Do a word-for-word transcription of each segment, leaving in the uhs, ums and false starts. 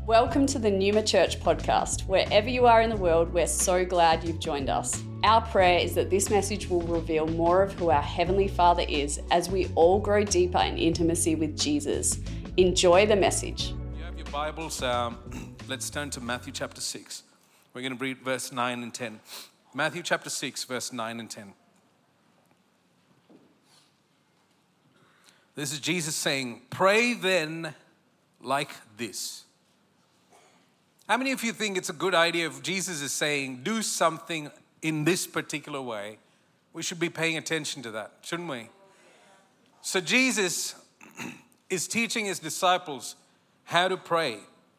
Welcome to the Numa Church podcast. Wherever you are in the world, we're so glad you've joined us. Our prayer is that this message will reveal more of who our Heavenly Father is as we all grow deeper in intimacy with Jesus. Enjoy the message. You have your Bibles. Um, let's turn to Matthew chapter six. We're going to read verse nine and ten. Matthew chapter six, verse nine and ten. This is Jesus saying, "Pray then like this." How many of you think it's a good idea if Jesus is saying, do something in this particular way? We should be paying attention to that, shouldn't we? So Jesus is teaching his disciples how to pray.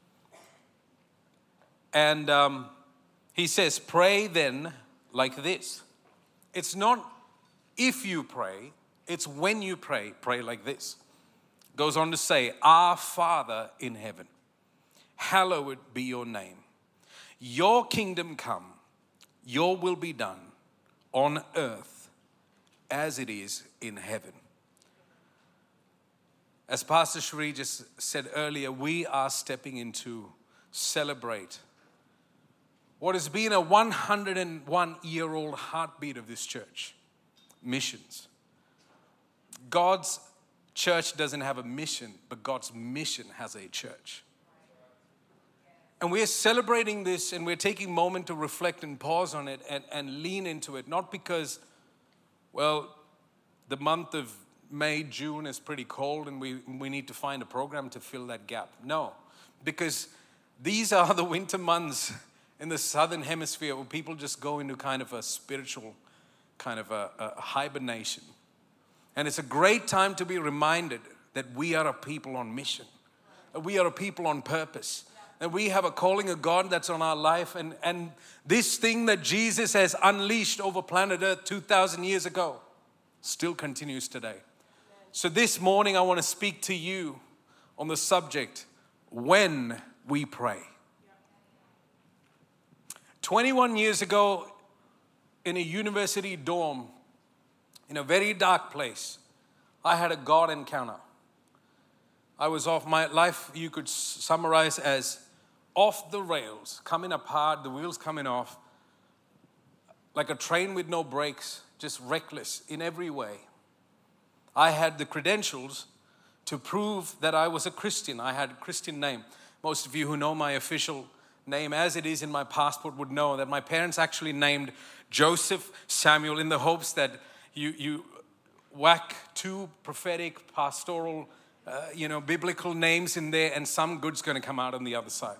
And um, he says, pray then like this. It's not if you pray, it's when you pray, pray like this. Goes on to say, Our Father in heaven, hallowed be your name. Your kingdom come, your will be done on earth as it is in heaven. As Pastor Shri just said earlier, we are stepping into celebrate what has been a one hundred one year old heartbeat of this church, missions. God's church doesn't have a mission, but God's mission has a church. And we're celebrating this, and we're taking a moment to reflect and pause on it and, and lean into it. Not because, well, the month of May, June is pretty cold and we, we need to find a program to fill that gap. No, because these are the winter months in the southern hemisphere where people just go into kind of a spiritual kind of a, a hibernation. And it's a great time to be reminded that we are a people on mission, that we are a people on purpose. And we have a calling of God that's on our life. And, and this thing that Jesus has unleashed over planet Earth two thousand years ago still continues today. So this morning I want to speak to you on the subject, when we pray. twenty-one years ago in a university dorm, in a very dark place, I had a God encounter. I was off, my life you could summarize as off the rails, coming apart, the wheels coming off, like a train with no brakes, just reckless in every way. I had the credentials to prove that I was a Christian. I had a Christian name. Most of you who know my official name as it is in my passport would know that my parents actually named Joseph Samuel in the hopes that you, you whack two prophetic, pastoral, uh, you know, biblical names in there and some good's going to come out on the other side.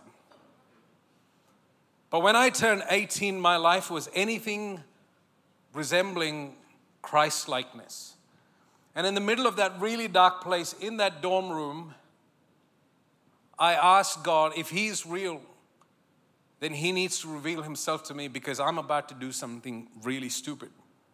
But when I turned eighteen, my life was anything resembling Christ-likeness. And in the middle of that really dark place, in that dorm room, I asked God, if He's real, then He needs to reveal Himself to me because I'm about to do something really stupid.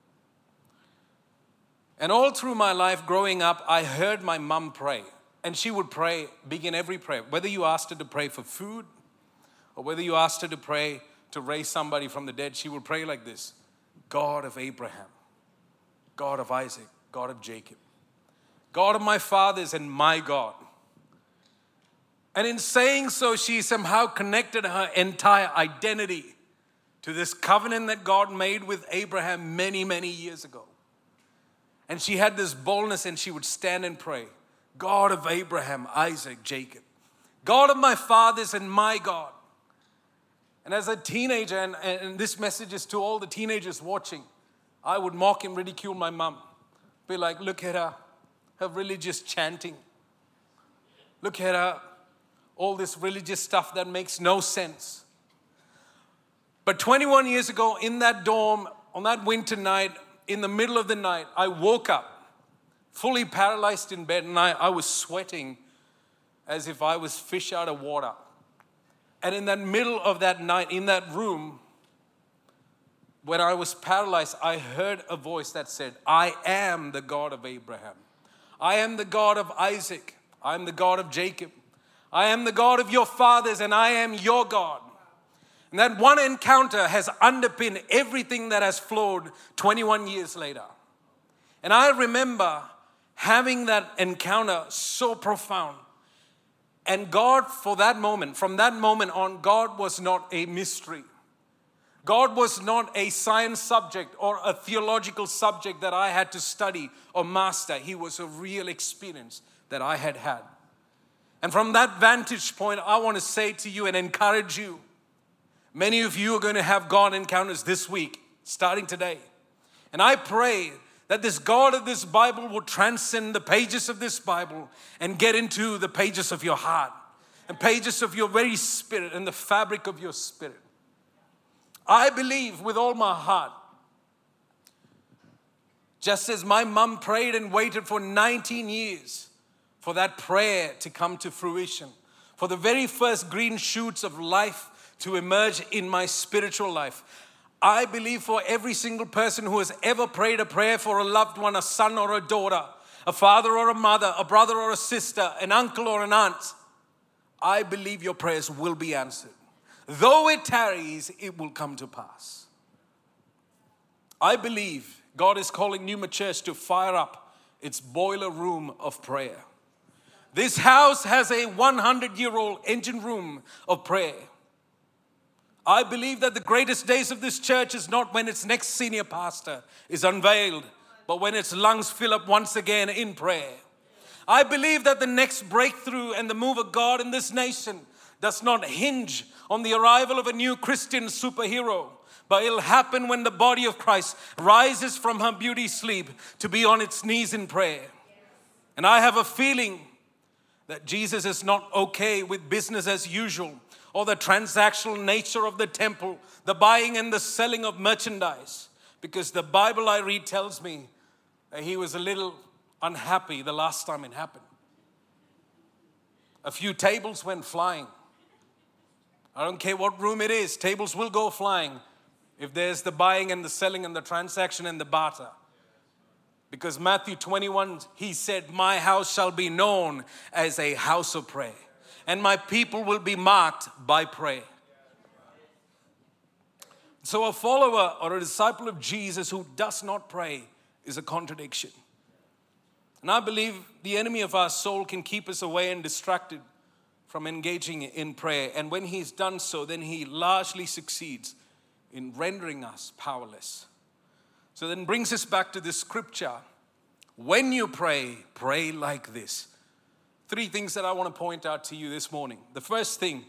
And all through my life growing up, I heard my mom pray. And she would pray, begin every prayer. Whether you asked her to pray for food, or whether you asked her to pray to raise somebody from the dead, she would pray like this: God of Abraham, God of Isaac, God of Jacob, God of my fathers and my God. And in saying so, she somehow connected her entire identity to this covenant that God made with Abraham many, many years ago. And she had this boldness, and she would stand and pray, God of Abraham, Isaac, Jacob, God of my fathers and my God. And as a teenager, and, and this message is to all the teenagers watching, I would mock and ridicule my mom. Be like, look at her, her religious chanting. Look at her, all this religious stuff that makes no sense. But twenty-one years ago in that dorm, on that winter night, in the middle of the night, I woke up fully paralyzed in bed, and I, I was sweating as if I was fish out of water. And in that middle of that night, in that room, when I was paralyzed, I heard a voice that said, I am the God of Abraham. I am the God of Isaac. I am the God of Jacob. I am the God of your fathers, and I am your God. And that one encounter has underpinned everything that has flowed twenty-one years later. And I remember having that encounter so profound. And God, for that moment, from that moment on, God was not a mystery. God was not a science subject or a theological subject that I had to study or master. He was a real experience that I had had. And from that vantage point, I want to say to you and encourage you, many of you are going to have God encounters this week, starting today. And I pray that this God of this Bible will transcend the pages of this Bible and get into the pages of your heart and pages of your very spirit and the fabric of your spirit. I believe with all my heart, just as my mom prayed and waited for nineteen years for that prayer to come to fruition, for the very first green shoots of life to emerge in my spiritual life, I believe for every single person who has ever prayed a prayer for a loved one, a son or a daughter, a father or a mother, a brother or a sister, an uncle or an aunt, I believe your prayers will be answered. Though it tarries, it will come to pass. I believe God is calling Numa Church to fire up its boiler room of prayer. This house has a hundred-year-old engine room of prayer. I believe that the greatest days of this church is not when its next senior pastor is unveiled, but when its lungs fill up once again in prayer. I believe that the next breakthrough and the move of God in this nation does not hinge on the arrival of a new Christian superhero, but it'll happen when the body of Christ rises from her beauty sleep to be on its knees in prayer. And I have a feeling that Jesus is not okay with business as usual or the transactional nature of the temple, the buying and the selling of merchandise, because the Bible I read tells me that he was a little unhappy the last time it happened. A few tables went flying. I don't care what room it is, tables will go flying if there's the buying and the selling and the transaction and the barter. Because Matthew twenty-one, he said, my house shall be known as a house of prayer, and my people will be marked by prayer. So a follower or a disciple of Jesus who does not pray is a contradiction. And I believe the enemy of our soul can keep us away and distracted from engaging in prayer. And when he's done so, then he largely succeeds in rendering us powerless. So then brings us back to this scripture. When you pray, pray like this. Three things that I want to point out to you this morning. The first thing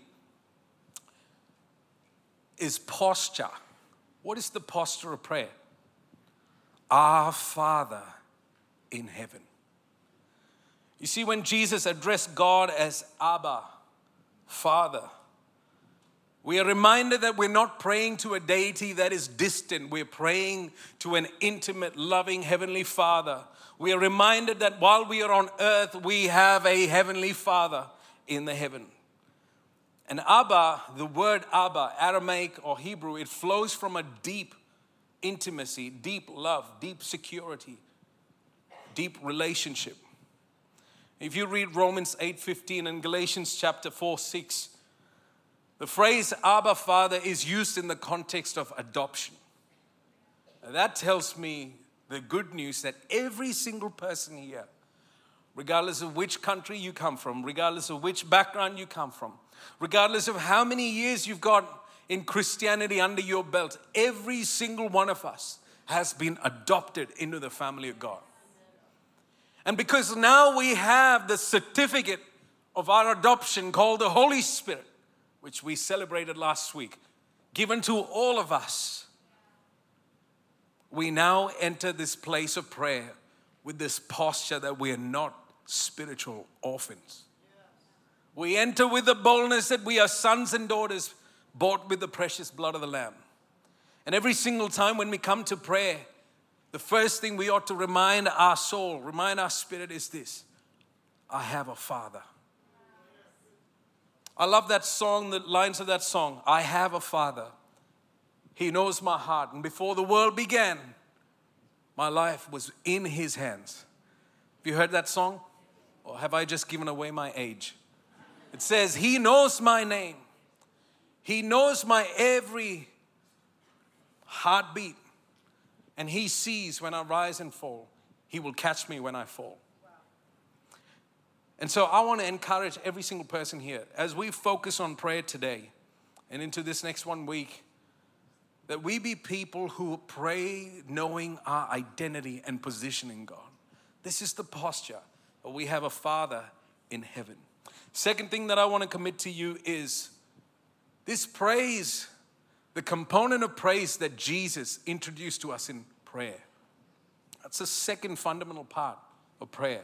is posture. What is the posture of prayer? Our Father in heaven. You see, when Jesus addressed God as Abba, Father, we are reminded that we're not praying to a deity that is distant. We're praying to an intimate, loving Heavenly Father. We are reminded that while we are on earth, we have a Heavenly Father in the heaven. And Abba, the word Abba, Aramaic or Hebrew, it flows from a deep intimacy, deep love, deep security, deep relationship. If you read Romans eight fifteen and Galatians chapter four six, the phrase Abba Father is used in the context of adoption. Now that tells me the good news that every single person here, regardless of which country you come from, regardless of which background you come from, regardless of how many years you've got in Christianity under your belt, every single one of us has been adopted into the family of God. And because now we have the certificate of our adoption called the Holy Spirit, which we celebrated last week, given to all of us, we now enter this place of prayer with this posture that we are not spiritual orphans. We enter with the boldness that we are sons and daughters bought with the precious blood of the Lamb. And every single time when we come to prayer, the first thing we ought to remind our soul, remind our spirit is this: I have a Father. I love that song, the lines of that song. I have a Father. He knows my heart. And before the world began, my life was in His hands. Have you heard that song? Or have I just given away my age? It says, He knows my name. He knows my every heartbeat. And He sees when I rise and fall. He will catch me when I fall. And so I want to encourage every single person here, as we focus on prayer today and into this next one week, that we be people who pray knowing our identity and position in God. This is the posture. We have a Father in heaven. Second thing that I want to commit to you is this praise, the component of praise that Jesus introduced to us in prayer. That's the second fundamental part of prayer.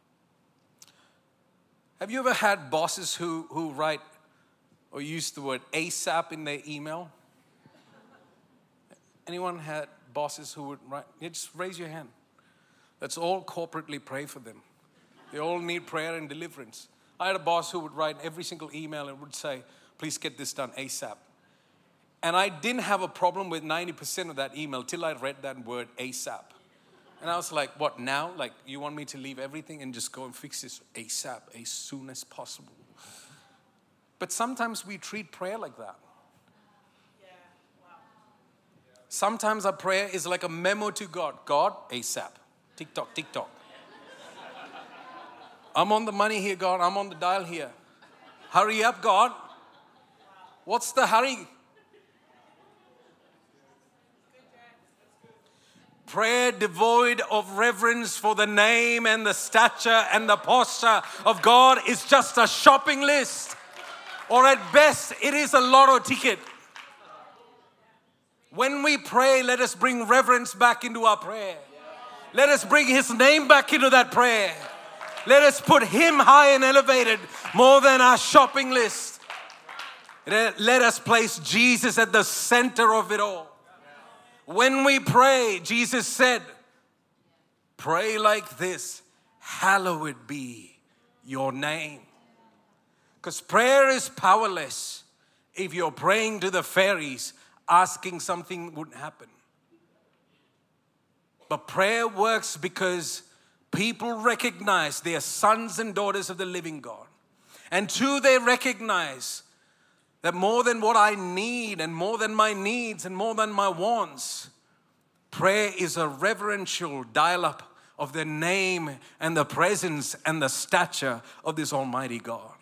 Have you ever had bosses who, who write or use the word ASAP in their email? Anyone had bosses who would write? Yeah, just raise your hand. Let's all corporately pray for them. They all need prayer and deliverance. I had a boss who would write every single email and would say, please get this done ASAP. And I didn't have a problem with ninety percent of that email till I read that word ASAP. And I was like, what now? Like, you want me to leave everything and just go and fix this ASAP, as soon as possible? But sometimes we treat prayer like that. Yeah. Wow. Sometimes our prayer is like a memo to God. God, ASAP. Tick-tock, tick-tock. I'm on the money here, God. I'm on the dial here. Hurry up, God. What's the hurry? Prayer devoid of reverence for the name and the stature and the posture of God is just a shopping list. Or at best, it is a lotto ticket. When we pray, let us bring reverence back into our prayer. Let us bring His name back into that prayer. Let us put Him high and elevated more than our shopping list. Let us place Jesus at the center of it all. When we pray, Jesus said, pray like this, hallowed be your name. Because prayer is powerless if you're praying to the fairies, asking something wouldn't happen. But prayer works because people recognize they are sons and daughters of the living God. And two, they recognize that more than what I need and more than my needs and more than my wants, prayer is a reverential dial-up of the name and the presence and the stature of this Almighty God.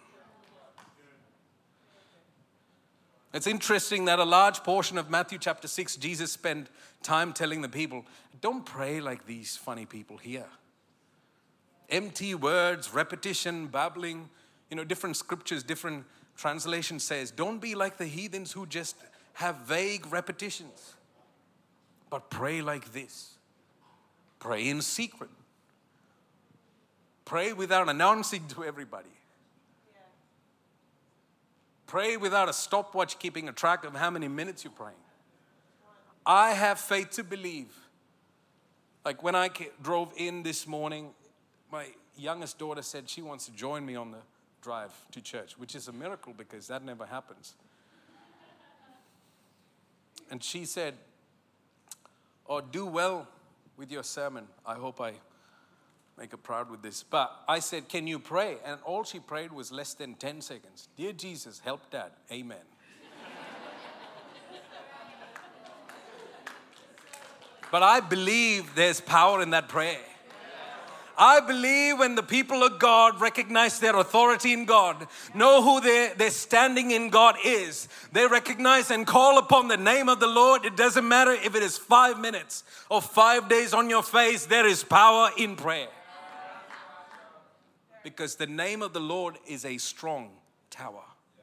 It's interesting that a large portion of Matthew chapter six, Jesus spent time telling the people, don't pray like these funny people here. Empty words, repetition, babbling, you know, different scriptures, different translation says, don't be like the heathens who just have vague repetitions, but pray like this. Pray in secret. Pray without announcing to everybody. Yeah. Pray without a stopwatch keeping a track of how many minutes you're praying. I have faith to believe. Like when I drove in this morning, my youngest daughter said she wants to join me on the drive to church, which is a miracle because that never happens. And she said, oh, do well with your sermon. I hope I make her proud with this. But I said, can you pray? And all she prayed was less than ten seconds. Dear Jesus, help Dad. Amen. But I believe there's power in that prayer. I believe when the people of God recognize their authority in God, know who their, their standing in God is, they recognize and call upon the name of the Lord. It doesn't matter if it is five minutes or five days on your face, there is power in prayer. Because the name of the Lord is a strong tower.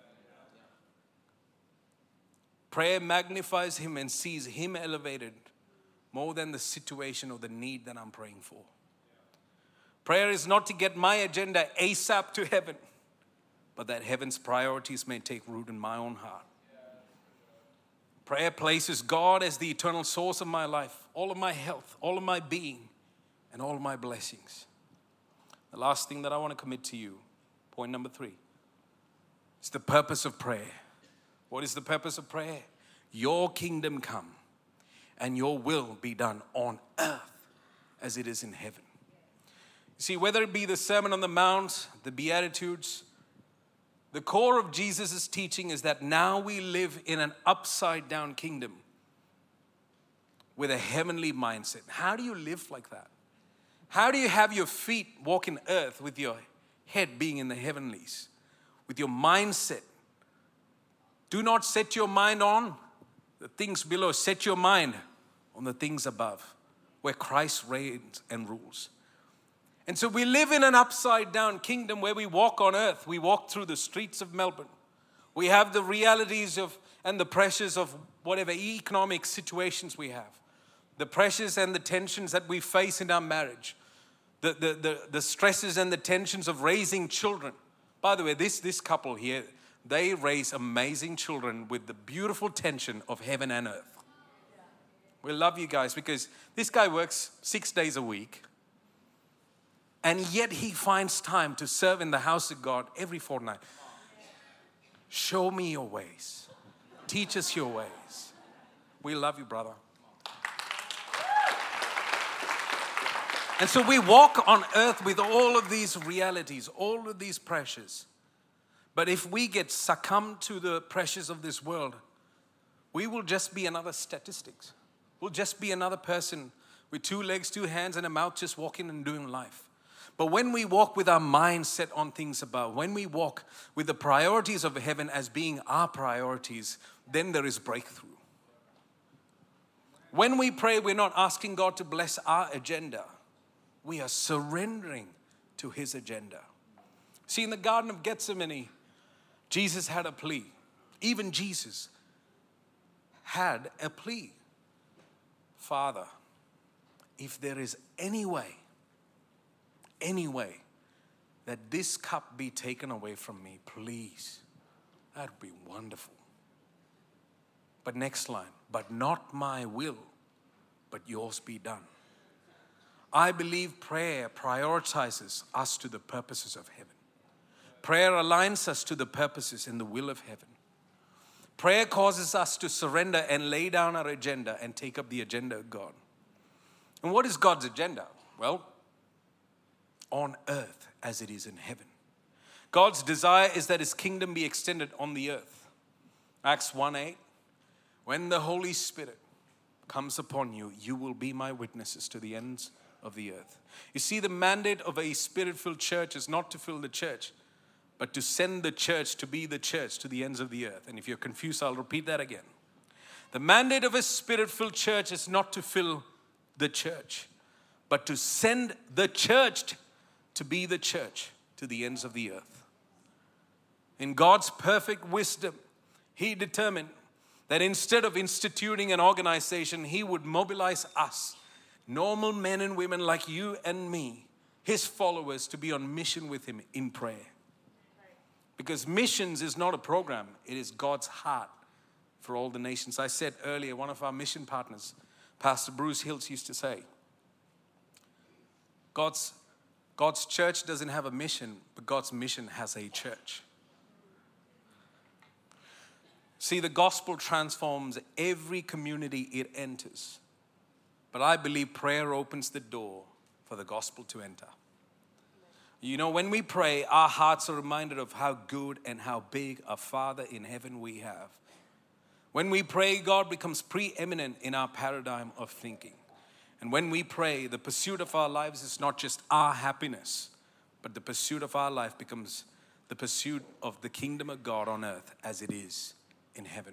Prayer magnifies Him and sees Him elevated more than the situation or the need that I'm praying for. Prayer is not to get my agenda ASAP to heaven, but that heaven's priorities may take root in my own heart. Prayer places God as the eternal source of my life, all of my health, all of my being, and all of my blessings. The last thing that I want to commit to you, point number three, is the purpose of prayer. What is the purpose of prayer? Your kingdom come and your will be done on earth as it is in heaven. See, whether it be the Sermon on the Mount, the Beatitudes, the core of Jesus' teaching is that now we live in an upside down kingdom with a heavenly mindset. How do you live like that? How do you have your feet walk in earth with your head being in the heavenlies, with your mindset. Do not set your mind on the things below. Set your mind on the things above, where Christ reigns and rules. And so we live in an upside down kingdom where we walk on earth. We walk through the streets of Melbourne. We have the realities of and the pressures of whatever economic situations we have. The pressures and the tensions that we face in our marriage. The, the, the, the stresses and the tensions of raising children. By the way, this, this couple here, they raise amazing children with the beautiful tension of heaven and earth. We love you guys because this guy works six days a week. And yet he finds time to serve in the house of God every fortnight. Show me your ways. Teach us your ways. We love you, brother. And so we walk on earth with all of these realities, all of these pressures. But if we get succumbed to the pressures of this world, we will just be another statistics. We'll just be another person with two legs, two hands, and a mouth just walking and doing life. But when we walk with our mind set on things above, when we walk with the priorities of heaven as being our priorities, then there is breakthrough. When we pray, we're not asking God to bless our agenda. We are surrendering to His agenda. See, in the Garden of Gethsemane, Jesus had a plea. Even Jesus had a plea. Father, if there is any way, any way that this cup be taken away from me, please. That would be wonderful. But next line, but not my will, but yours be done. I believe prayer prioritizes us to the purposes of heaven. Prayer aligns us to the purposes and the will of heaven. Prayer causes us to surrender and lay down our agenda and take up the agenda of God. And what is God's agenda? Well, on earth as it is in heaven. God's desire is that His kingdom be extended on the earth. Acts one eight, when the Holy Spirit comes upon you, you will be my witnesses to the ends of the earth. You see, the mandate of a Spirit-filled church is not to fill the church, but to send the church to be the church to the ends of the earth. And if you're confused, I'll repeat that again. The mandate of a Spirit-filled church is not to fill the church, but to send the church to be the church to the ends of the earth. In God's perfect wisdom, He determined that instead of instituting an organization, He would mobilize us, normal men and women like you and me, His followers, to be on mission with Him in prayer. Because missions is not a program, it is God's heart for all the nations. I said earlier, one of our mission partners, Pastor Bruce Hills, used to say, God's, God's church doesn't have a mission, but God's mission has a church. See, the gospel transforms every community it enters. But I believe prayer opens the door for the gospel to enter. You know, when we pray, our hearts are reminded of how good and how big a Father in heaven we have. When we pray, God becomes preeminent in our paradigm of thinking. And when we pray, the pursuit of our lives is not just our happiness, but the pursuit of our life becomes the pursuit of the kingdom of God on earth as it is in heaven.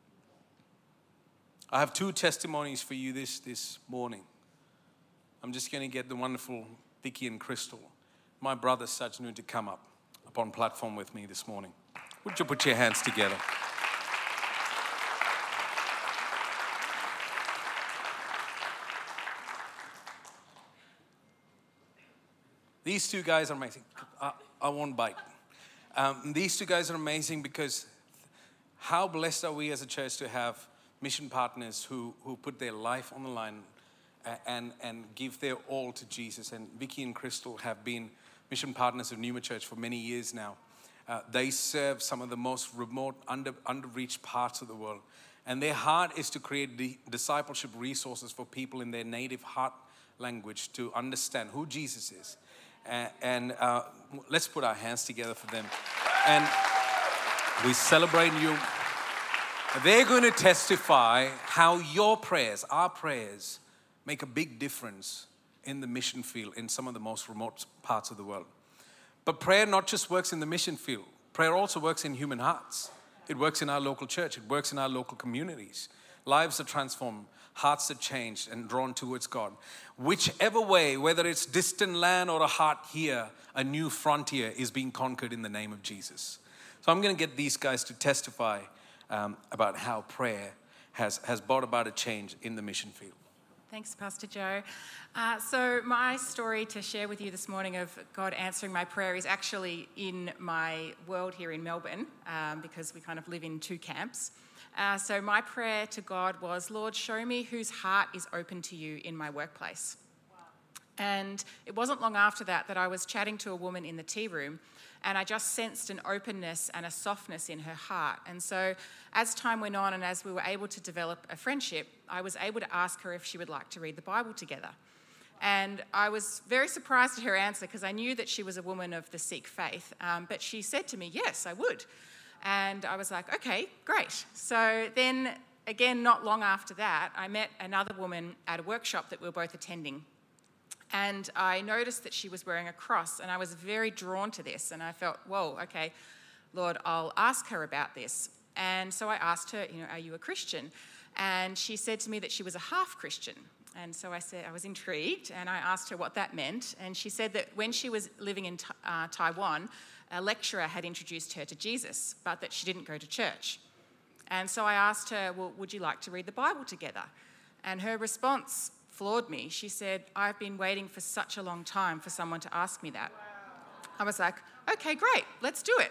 I have two testimonies for you this, this morning. I'm just going to get the wonderful Vicky and Crystal, my brother Sajnu, to come up upon platform with me this morning. Would you put your hands together? These two guys are amazing. I, I won't bite. Um, these two guys are amazing because how blessed are we as a church to have mission partners who, who put their life on the line and, and give their all to Jesus. And Vicky and Crystal have been mission partners of Pneuma Church for many years now. Uh, they serve some of the most remote, under, under-reached parts of the world. And their heart is to create the discipleship resources for people in their native heart language to understand who Jesus is. Uh, and uh, let's put our hands together for them. And we celebrate you. They're going to testify how your prayers, our prayers, make a big difference in the mission field in some of the most remote parts of the world. But prayer not just works in the mission field. Prayer also works in human hearts. It works in our local church. It works in our local communities. Lives are transformed. Hearts are changed and drawn towards God. Whichever way, whether it's distant land or a heart here, a new frontier is being conquered in the name of Jesus. So I'm going to get these guys to testify um, about how prayer has, has brought about a change in the mission field. Thanks, Pastor Joe. Uh, so my story to share with you this morning of God answering my prayer is actually in my world here in Melbourne, um, because we kind of live in two camps. Uh, so my prayer to God was, Lord, show me whose heart is open to you in my workplace. Wow. And it wasn't long after that that I was chatting to a woman in the tea room, and I just sensed an openness and a softness in her heart. And so as time went on and as we were able to develop a friendship, I was able to ask her if she would like to read the Bible together. And I was very surprised at her answer because I knew that she was a woman of the Sikh faith. Um, but she said to me, yes, I would. And I was like, okay, great. So then again, not long after that, I met another woman at a workshop that we were both attending. And I noticed that she was wearing a cross, and I was very drawn to this. And I felt, whoa, okay, Lord, I'll ask her about this. And so I asked her, you know, are you a Christian? And she said to me that she was a half Christian. And so I said, I was intrigued, and I asked her what that meant. And she said that when she was living in uh, Taiwan, a lecturer had introduced her to Jesus, but that she didn't go to church. And so I asked her, well, would you like to read the Bible together? And her response floored me. She said, I've been waiting for such a long time for someone to ask me that. I was like, okay, great, let's do it.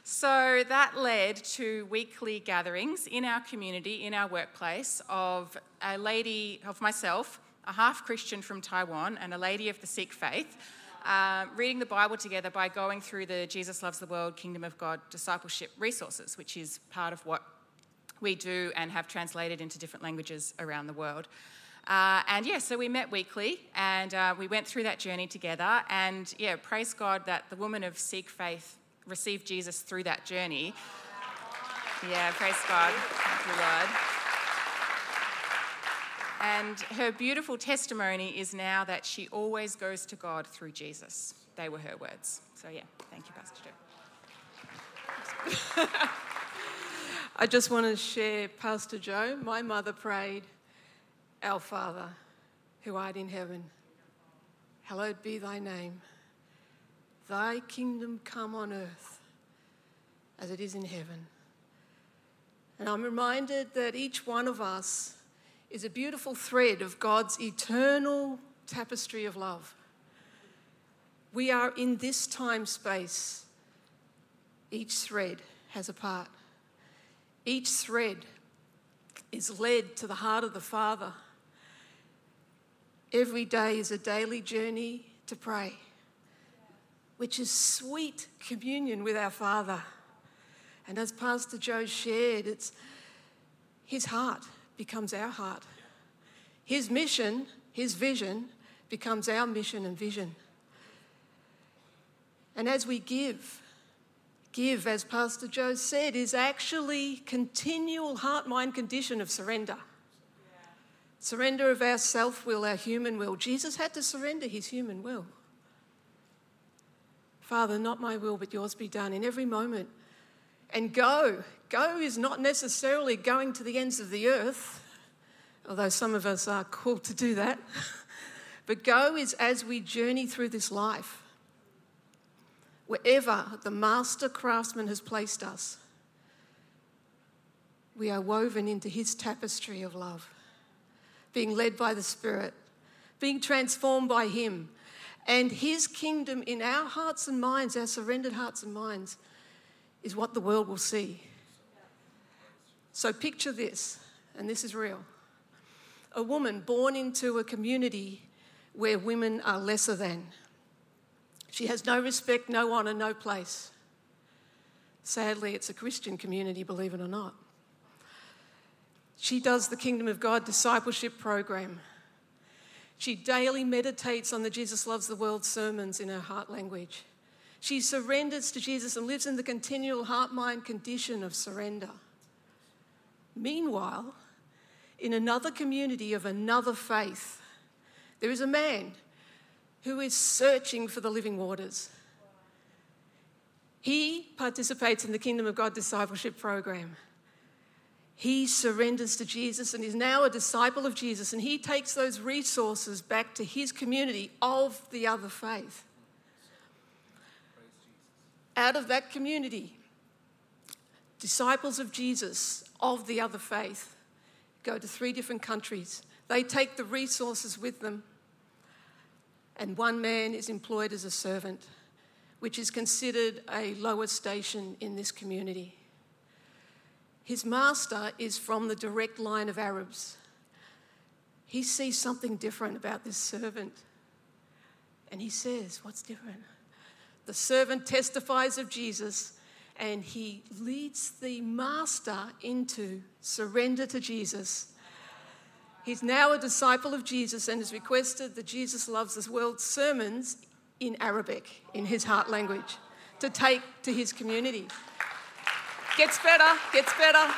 So that led to weekly gatherings in our community, in our workplace, of a lady, of myself, a half-Christian from Taiwan, and a lady of the Sikh faith, uh, reading the Bible together by going through the Jesus Loves the World, Kingdom of God discipleship resources, which is part of what we do and have translated into different languages around the world. Uh, and yeah, so we met weekly, and uh, we went through that journey together. And yeah, praise God that the woman of Sikh faith received Jesus through that journey. Yeah, praise God. Thank you, Lord. And her beautiful testimony is now that she always goes to God through Jesus. They were her words. So yeah, thank you, Pastor Joe. I just want to share, Pastor Joe, my mother prayed, Our Father, who art in heaven, hallowed be thy name. Thy kingdom come on earth as it is in heaven. And I'm reminded that each one of us is a beautiful thread of God's eternal tapestry of love. We are in this time space. Each thread has a part. Each thread is led to the heart of the Father. Every day is a daily journey to pray, which is sweet communion with our Father. And as Pastor Joe shared, it's his heart becomes our heart. His mission, his vision becomes our mission and vision. And as we give, give, as Pastor Joe said, is actually continual heart-mind condition of surrender. Yeah. Surrender of our self-will, our human will. Jesus had to surrender his human will. Father, not my will, but yours be done in every moment. And go. Go is not necessarily going to the ends of the earth, although some of us are called to do that. But go is as we journey through this life. Wherever the master craftsman has placed us, we are woven into his tapestry of love, being led by the Spirit, being transformed by him, and his kingdom in our hearts and minds, our surrendered hearts and minds, is what the world will see. So picture this, and this is real. A woman born into a community where women are lesser than. She has no respect, no honour, no place. Sadly, it's a Christian community, believe it or not. She does the Kingdom of God discipleship program. She daily meditates on the Jesus Loves the World sermons in her heart language. She surrenders to Jesus and lives in the continual heart-mind condition of surrender. Meanwhile, in another community of another faith, there is a man who is searching for the living waters. He participates in the Kingdom of God discipleship program. He surrenders to Jesus and is now a disciple of Jesus, and he takes those resources back to his community of the other faith. Out of that community, disciples of Jesus of the other faith go to three different countries. They take the resources with them, and one man is employed as a servant, which is considered a lower station in this community. His master is from the direct line of Arabs. He sees something different about this servant, and he says, "What's different?" The servant testifies of Jesus, and he leads the master into surrender to Jesus. He's now a disciple of Jesus and has requested the Jesus Loves This World sermons in Arabic, in his heart language, to take to his community. Gets better, gets better.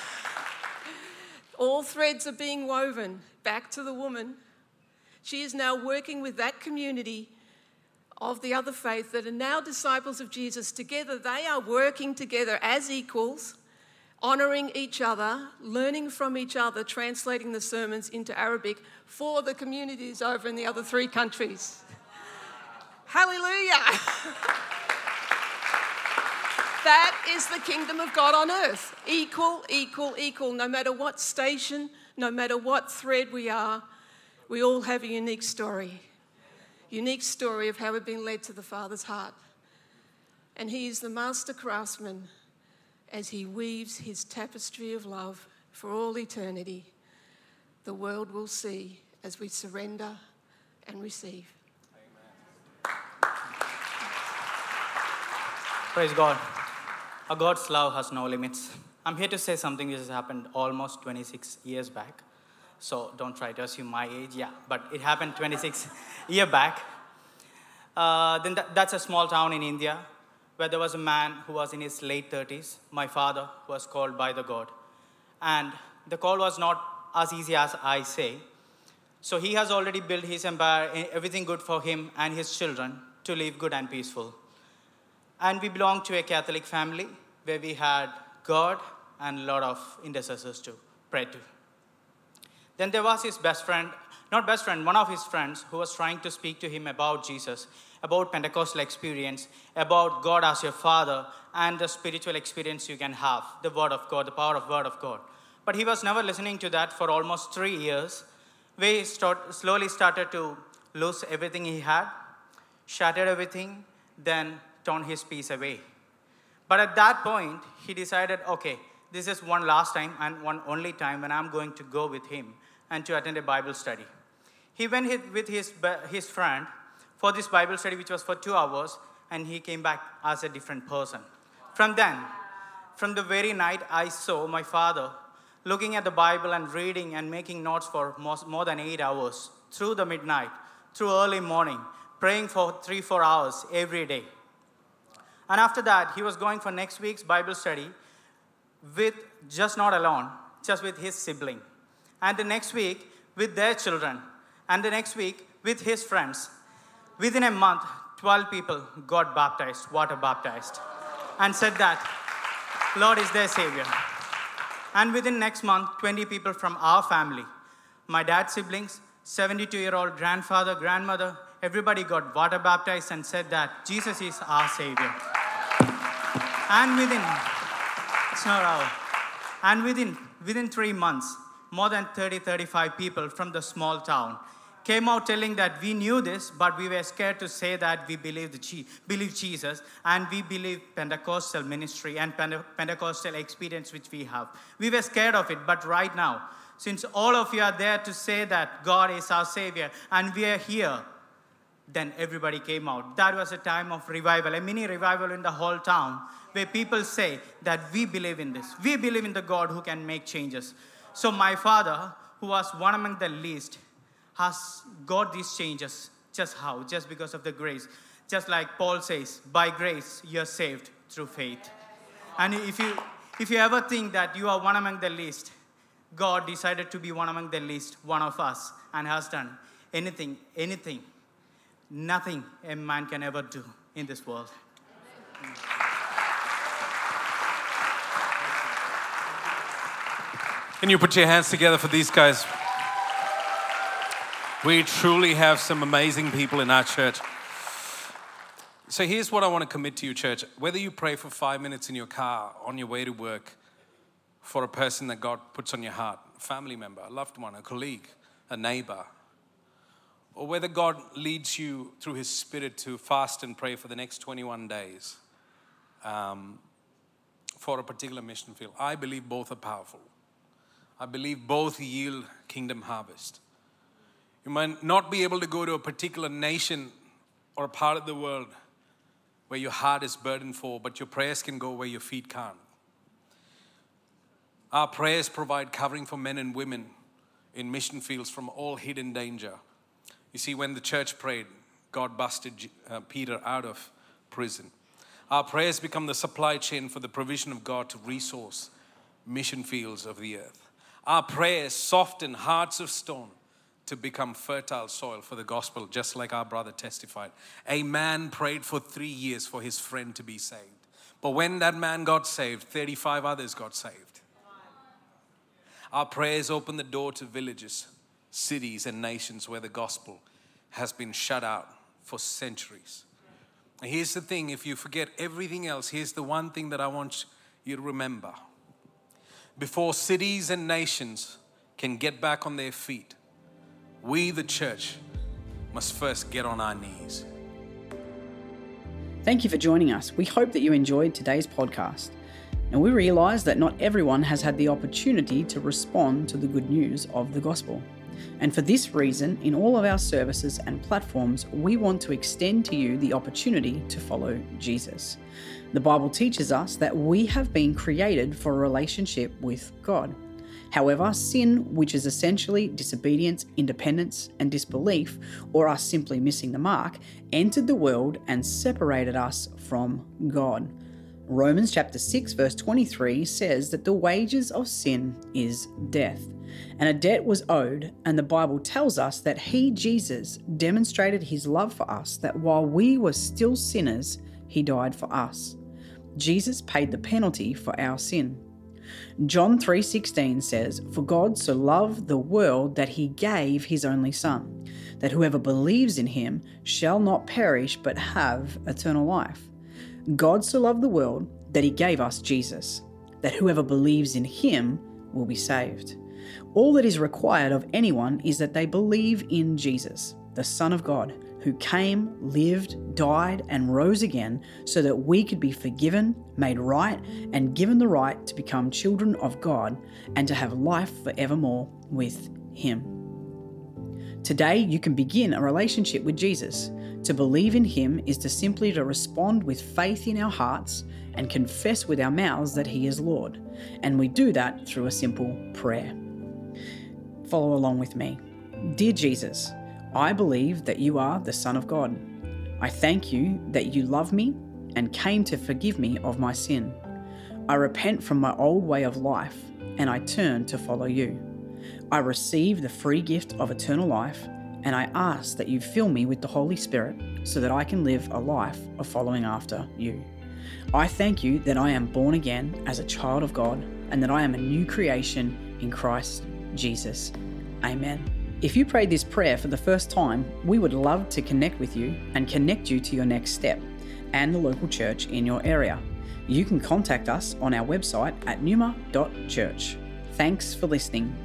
All threads are being woven back to the woman. She is now working with that community of the other faith that are now disciples of Jesus. Together, they are working together as equals, honouring each other, learning from each other, translating the sermons into Arabic for the communities over in the other three countries. Hallelujah! That is the kingdom of God on earth. Equal, equal, equal. No matter what station, no matter what thread we are, we all have a unique story. Unique story of how we've been led to the Father's heart. And he is the master craftsman as he weaves his tapestry of love for all eternity. The world will see as we surrender and receive. Praise God. Our God's love has no limits. I'm here to say something which has happened almost twenty-six years back. So don't try to assume my age. Yeah, but it happened twenty-six years back. Uh, then th- that's a small town in India where there was a man who was in his late thirties. My father was called by the God. And the call was not as easy as I say. So he has already built his empire, everything good for him and his children to live good and peaceful. And we belong to a Catholic family where we had God and a lot of intercessors to pray to. Then there was his best friend, not best friend, one of his friends who was trying to speak to him about Jesus, about Pentecostal experience, about God as your Father, and the spiritual experience you can have, the Word of God, the power of Word of God. But he was never listening to that for almost three years. We start, slowly started to lose everything he had, shattered everything, then torn his peace away. But at that point, he decided, okay, this is one last time and one only time when I'm going to go with him and to attend a Bible study. He went with his, his friend for this Bible study, which was for two hours, and he came back as a different person. From then, from the very night, I saw my father looking at the Bible and reading and making notes for most, more than eight hours, through the midnight, through early morning, praying for three, four hours every day. And after that, he was going for next week's Bible study with, just not alone, just with his sibling. And the next week, with their children. And the next week, with his friends. Within a month, twelve people got baptized, water baptized, and said that Lord is their Savior. And within next month, twenty people from our family, my dad's siblings, seventy-two-year-old grandfather, grandmother, everybody got water baptized and said that Jesus is our Savior. And within, it's not our, and within, within three months, more than thirty, thirty-five people from the small town came out telling that we knew this, but we were scared to say that we believe, the, believe Jesus and we believe Pentecostal ministry and Pente- Pentecostal experience which we have. We were scared of it, but right now, since all of you are there to say that God is our Savior and we are here, then everybody came out. That was a time of revival, a mini revival in the whole town, where people say that we believe in this. We believe in the God who can make changes. So my father, who was one among the least, has got these changes. Just how? Just because of the grace. Just like Paul says, by grace you're saved through faith. And if you if you ever think that you are one among the least, God decided to be one among the least, one of us, and has done anything, anything, nothing a man can ever do in this world. Can you put your hands together for these guys? We truly have some amazing people in our church. So here's what I want to commit to you, church. Whether you pray for five minutes in your car, on your way to work, for a person that God puts on your heart, a family member, a loved one, a colleague, a neighbor, or whether God leads you through His Spirit to fast and pray for the next twenty-one days um, for a particular mission field, I believe both are powerful. I believe both yield kingdom harvest. You might not be able to go to a particular nation or a part of the world where your heart is burdened for, but your prayers can go where your feet can't. Our prayers provide covering for men and women in mission fields from all hidden danger. You see, when the church prayed, God busted uh, Peter out of prison. Our prayers become the supply chain for the provision of God to resource mission fields of the earth. Our prayers soften hearts of stone to become fertile soil for the gospel, just like our brother testified. A man prayed for three years for his friend to be saved. But when that man got saved, thirty-five others got saved. Our prayers open the door to villages, cities, and nations where the gospel has been shut out for centuries. And here's the thing, if you forget everything else, here's the one thing that I want you to remember. Before cities and nations can get back on their feet, we, the church, must first get on our knees. Thank you for joining us. We hope that you enjoyed today's podcast. And we realize that not everyone has had the opportunity to respond to the good news of the gospel. And for this reason, in all of our services and platforms, we want to extend to you the opportunity to follow Jesus. The Bible teaches us that we have been created for a relationship with God. However, sin, which is essentially disobedience, independence, and disbelief, or us simply missing the mark, entered the world and separated us from God. Romans chapter six verse twenty-three says that the wages of sin is death. And a debt was owed, and the Bible tells us that He, Jesus, demonstrated His love for us, that while we were still sinners, He died for us. Jesus paid the penalty for our sin. John three sixteen says, "For God so loved the world that He gave His only Son, that whoever believes in Him shall not perish but have eternal life." God so loved the world that He gave us Jesus, that whoever believes in Him will be saved. All that is required of anyone is that they believe in Jesus, the Son of God, who came, lived, died, and rose again so that we could be forgiven, made right, and given the right to become children of God and to have life forevermore with Him. Today, you can begin a relationship with Jesus. To believe in Him is to simply to respond with faith in our hearts and confess with our mouths that He is Lord. And we do that through a simple prayer. Follow along with me. Dear Jesus, I believe that You are the Son of God. I thank You that You love me and came to forgive me of my sin. I repent from my old way of life and I turn to follow You. I receive the free gift of eternal life, and I ask that You fill me with the Holy Spirit so that I can live a life of following after You. I thank You that I am born again as a child of God and that I am a new creation in Christ Jesus. Amen. If you prayed this prayer for the first time, we would love to connect with you and connect you to your next step and the local church in your area. You can contact us on our website at numa dot church. Thanks for listening.